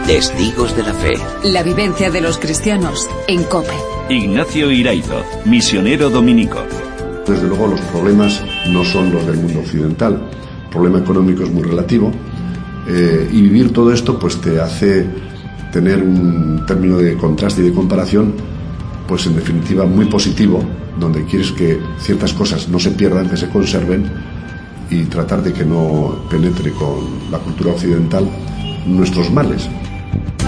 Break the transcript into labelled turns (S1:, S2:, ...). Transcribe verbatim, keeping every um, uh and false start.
S1: Testigos de la fe.
S2: La vivencia de los cristianos en COPE.
S3: Ignacio Iraizo, misionero dominico.
S4: Desde luego los problemas no son los del mundo occidental. El problema económico es muy relativo eh, y vivir todo esto pues te hace tener un término de contraste y de comparación, pues en definitiva muy positivo, donde quieres que ciertas cosas no se pierdan, que se conserven, y tratar de que no penetre con la cultura occidental nuestros males.